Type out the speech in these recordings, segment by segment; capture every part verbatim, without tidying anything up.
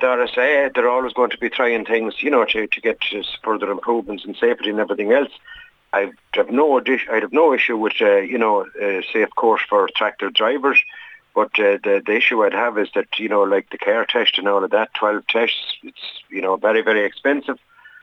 the R S A, they're always going to be trying things, you know, to, to get to further improvements in safety and everything else. I'd have no, I'd have no issue with, uh, you know, a safe course for tractor drivers. But uh, the, the issue I'd have is that, you know, like the care test and all of that, twelve tests, it's, you know, very, very expensive.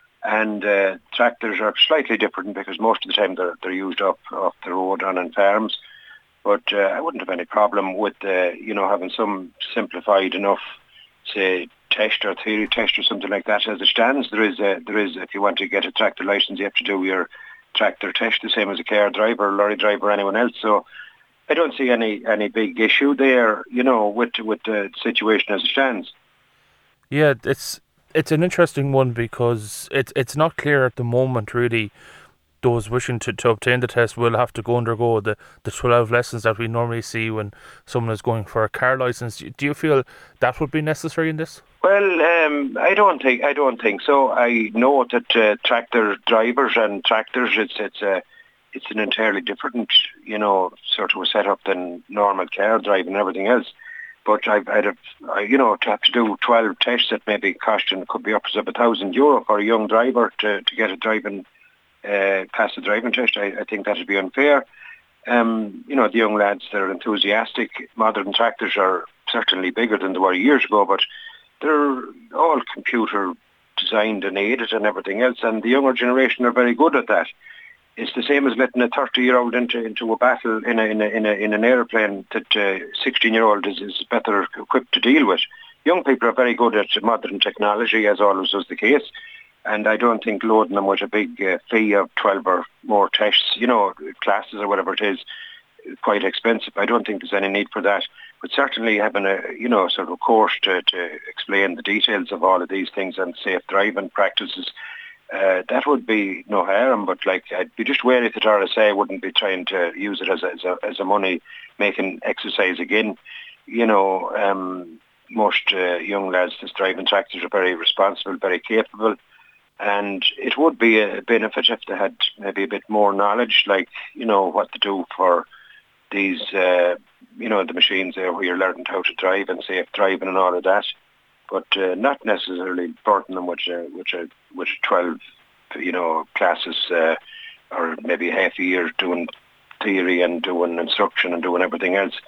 And uh, tractors are slightly different because most of the time they're, they're used up off the road and on farms. But uh, I wouldn't have any problem with, uh, you know, having some simplified enough, say, test or theory test or something like that. As it stands, there is, a, there is, if you want to get a tractor licence, you have to do your tractor test the same as a car driver, lorry driver, or anyone else. So I don't see any, any big issue there, you know, with with the situation as it stands. Yeah, it's it's an interesting one because it's it's not clear at the moment really. Those wishing to, to obtain the test will have to go undergo the, the twelve lessons that we normally see when someone is going for a car licence. Do you feel that would be necessary in this? Well, um, I don't think I don't think so. I know that uh, tractor drivers and tractors, it's it's a it's an entirely different, you know, sort of a setup than normal car driving and everything else. But I've, I'd have, I, you know, to have to do twelve tests that maybe costing could be upwards of a thousand euro for a young driver to, to get a driving. Uh, pass the driving test. I, I think that would be unfair. Um, you know, the young lads, they're enthusiastic. Modern tractors are certainly bigger than they were years ago, but they're all computer designed and aided and everything else, and the younger generation are very good at that. It's the same as letting a thirty-year-old into into a battle in a, in a, in, a, in an airplane that a sixteen-year-old is, is better equipped to deal with. Young people are very good at modern technology, as always was the case. And I don't think loading them with a big uh, fee of twelve or more tests, you know, classes or whatever it is, quite expensive. I don't think there's any need for that. But certainly having a, you know, sort of course to, to explain the details of all of these things and safe driving practices, uh, that would be no harm. But like, I'd be just wary that R S A wouldn't be trying to use it as a, as a, as a money-making exercise again. You know, um, most uh, young lads that's driving tractors are very responsible, very capable. And it would be a benefit if they had maybe a bit more knowledge, like, you know, what to do for these, uh, you know, the machines there where you're learning how to drive and safe driving and all of that. But uh, not necessarily burden them with, uh, with, uh, with twelve, you know, classes uh, or maybe half a year doing theory and doing instruction and doing everything else.